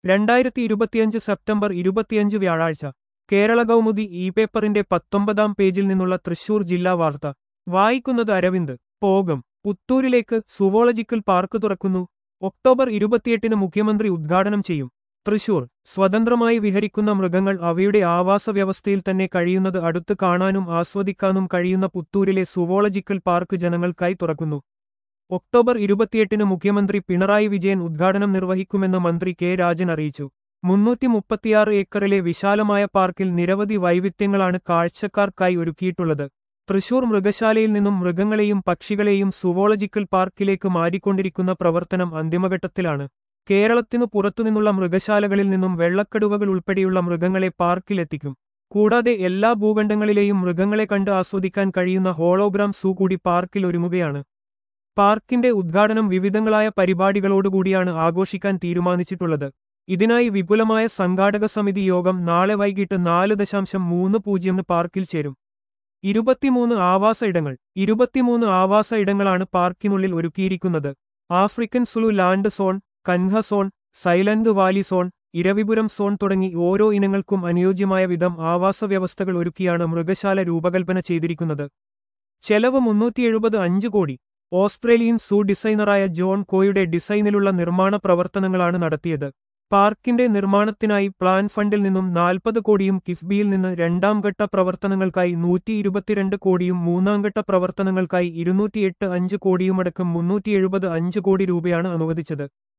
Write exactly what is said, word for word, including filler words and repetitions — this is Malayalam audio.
രണ്ടായിരത്തി ഇരുപത്തിയഞ്ച് സെപ്റ്റംബർ ഇരുപത്തിയഞ്ച് വ്യാഴാഴ്ച കേരള കൗമുദി ഇ പേപ്പറിന്റെ പത്തൊമ്പതാം പേജിൽ നിന്നുള്ള തൃശൂർ ജില്ലാ വാർത്ത വായിക്കുന്നത് അരവിന്ദ്. പോകും പുത്തൂരിലേക്ക് സുവോളജിക്കൽ പാർക്ക് തുറക്കുന്നു. ഒക്ടോബർ ഇരുപത്തിയെട്ടിന് മുഖ്യമന്ത്രി ഉദ്ഘാടനം ചെയ്യും. തൃശൂർ സ്വതന്ത്രമായി വിഹരിക്കുന്ന മൃഗങ്ങൾ അവയുടെ ആവാസ വ്യവസ്ഥയിൽ തന്നെ കഴിയുന്നത് അടുത്ത് കാണാനും ആസ്വദിക്കാനും കഴിയുന്ന പുത്തൂരിലെ സുവോളജിക്കൽ പാർക്ക് ജനങ്ങൾക്കായി തുറക്കുന്നു. ഒക്ടോബർ ഇരുപത്തിയെട്ടിന് മുഖ്യമന്ത്രി പിണറായി വിജയൻ ഉദ്ഘാടനം നിർവഹിക്കുമെന്ന് മന്ത്രി കെ രാജൻ അറിയിച്ചു. മുന്നൂറ്റി മുപ്പത്തിയാറ് ഏക്കറിലെ വിശാലമായ പാർക്കിൽ നിരവധി വൈവിധ്യങ്ങളാണ് കാഴ്ചക്കാർക്കായി ഒരുക്കിയിട്ടുള്ളത്. തൃശൂർ മൃഗശാലയിൽ നിന്നും മൃഗങ്ങളെയും പക്ഷികളെയും സുവോളജിക്കൽ പാർക്കിലേക്ക് മാറ്റിക്കൊണ്ടിരിക്കുന്ന പ്രവർത്തനം അന്തിമഘട്ടത്തിലാണ്. കേരളത്തിനു പുറത്തുനിന്നുള്ള മൃഗശാലകളിൽ നിന്നും വെള്ളക്കടുവകൾ ഉൾപ്പെടെയുള്ള മൃഗങ്ങളെ പാർക്കിലെത്തിക്കും. കൂടാതെ എല്ലാ ഭൂഖണ്ഡങ്ങളിലെയും മൃഗങ്ങളെ കണ്ട് ആസ്വദിക്കാൻ കഴിയുന്ന ഹോളോഗ്രാം സൂ കൂടി പാർക്കിൽ ഒരുങ്ങുകയാണ്. പാർക്കിന്റെ ഉദ്ഘാടനം വിവിധങ്ങളായ പരിപാടികളോടുകൂടിയാണ് ആഘോഷിക്കാൻ തീരുമാനിച്ചിട്ടുള്ളത്. ഇതിനായി വിപുലമായ സംഘാടക സമിതി യോഗം നാളെ വൈകിട്ട് നാല് ദശാംശം മൂന്ന് പൂജ്യമിന് പാർക്കിൽ ചേരും. ഇരുപത്തിമൂന്ന് ആവാസ ഇടങ്ങൾ ഇരുപത്തിമൂന്ന് ആവാസ ഇടങ്ങളാണ് പാർക്കിനുള്ളിൽ ഒരുക്കിയിരിക്കുന്നത്. African Zululand zone, Kanha zone, silent valley zone, Iravipuram zone തുടങ്ങി ഓരോ ഇനങ്ങൾക്കും അനുയോജ്യമായ വിധം ആവാസ വ്യവസ്ഥകൾ ഒരുക്കിയാണ് മൃഗശാല രൂപകൽപ്പന ചെയ്തിരിക്കുന്നത്. ചെലവ് മുന്നൂറ്റി എഴുപത് അഞ്ച് കോടി. ഓസ്ട്രേലിയൻ സൂ ഡിസൈനറായ ജോൺ കോയുടെ ഡിസൈനിലുള്ള നിർമ്മാണ പ്രവർത്തനങ്ങളാണ് നടത്തിയത്. പാർക്കിന്റെ നിർമ്മാണത്തിനായി പ്ലാൻ ഫണ്ടിൽ നിന്നും നാൽപ്പത് കോടിയും കിഫ്ബിയിൽ നിന്ന് രണ്ടാം ഘട്ട പ്രവർത്തനങ്ങൾക്കായി നൂറ്റി ഇരുപത്തിരണ്ട് കോടിയും മൂന്നാം ഘട്ട പ്രവർത്തനങ്ങൾക്കായി ഇരുന്നൂറ്റിയെട്ട് അഞ്ച് കോടിയുമടക്കം മുന്നൂറ്റി എഴുപത് അഞ്ച് കോടി രൂപയാണ് അനുവദിച്ചത്.